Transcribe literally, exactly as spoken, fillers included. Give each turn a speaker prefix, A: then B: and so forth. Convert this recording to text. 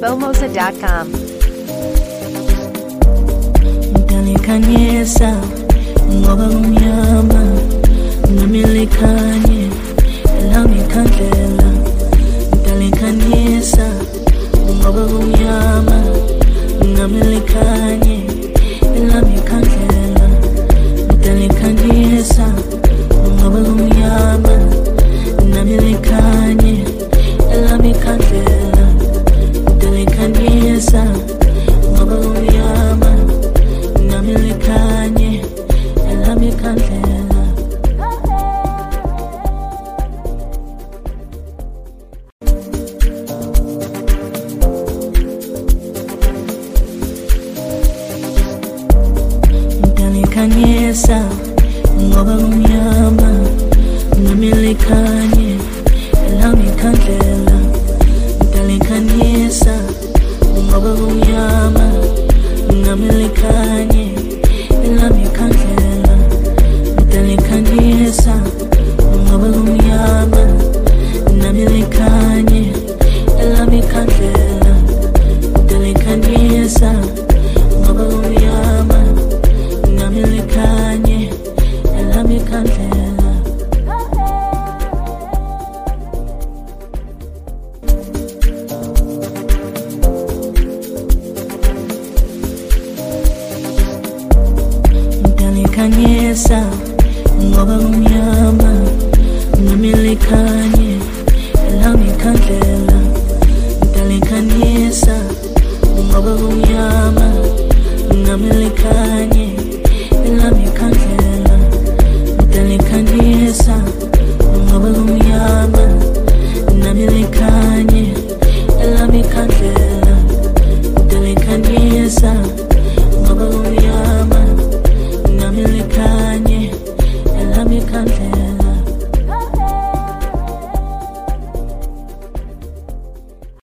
A: bomoza dot com.
B: Mtanikanyesa ngoba umnyama namilikanye elamikhandlela. Mtanikanyesa ngoba umnyama namilikanye elamikhandlela. Mtanikanyesa ngoba umnyama namilikanye elamikhandlela. Mtanikanyesa ngoba umnyama namilikanye elamikhandlela. Mtanikanyesa ngoba umnyama namilikanye elamikhandlela. Mtanikanyesa ngoba umnyama namilikanye elamikhandlela. Mtanikanyesa ngoba umnyama namilikanye elamikhandlela. Mtanikanyesa ngoba umnyama namilikanye elamikhandlela. Mtanikanyesa ngoba umnyama namilikanye